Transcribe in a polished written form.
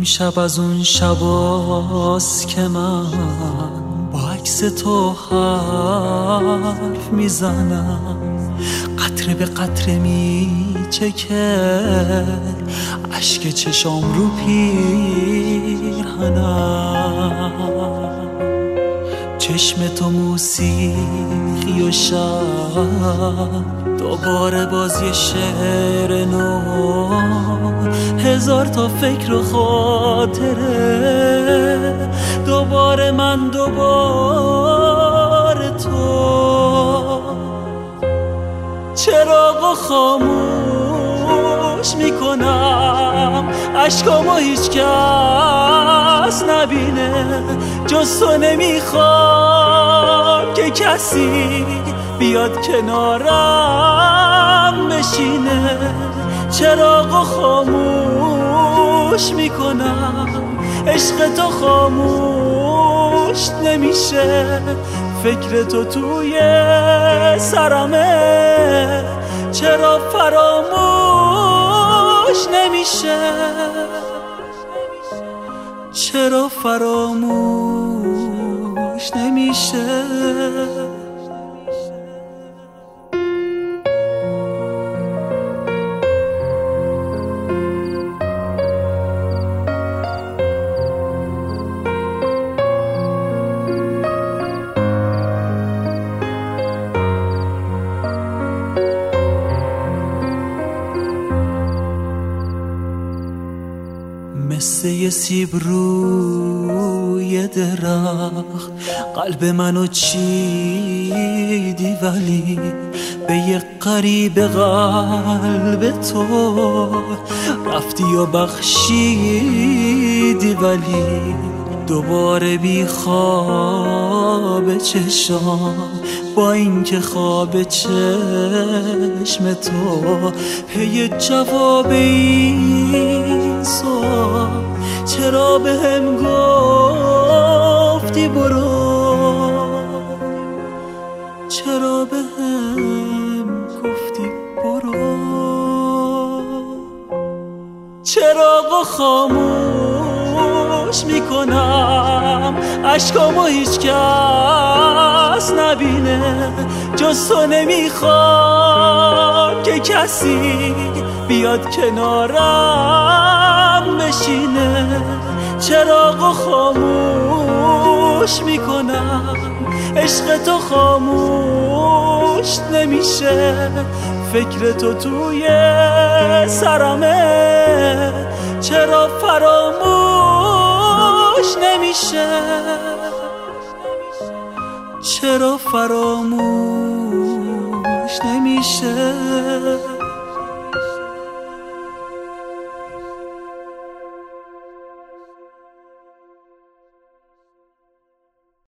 امشب از اون شباست که من با عکس تو حرف میزنم، قطره به قطره میچکه اشک چشام رو پیرهنم. چشم تو موسیقی و شب، دوباره باز یه شعر نو، هزار تا فکر و خاطره، دوباره من دوباره تو. چراغو خاموش میکنم، اشکامو هیچ کس نبینه جز تو، نمیخوام که کسی بیاد کنارم بشینه. چراغو خاموش میکنم، عشق تو خاموش نمیشه، فکر تو توی سرمه، چرا فراموش نمیشه، چرا فراموش نمیشه. مثل یه سیب روی درخت قلب منو چیدی، ولی به یه قریب قلب تو رفتی و بخشیدی، ولی دوباره بی خواب چشام، با اینکه خواب چشم تو پی جواب این سوال، چرا به هم گفتی برو، چرا به هم گفتی برو. چراغو خاموش میکنم، اشکامو هیچ کس نبینه جز تو، نمیخوام که کسی بیاد کنارم بشینه. چراغو خاموش میکنم، عشق تو خاموش نمیشه، فکر تو توی سرمه، چرا فراموش نمیشه، چرا فراموش نمیشه.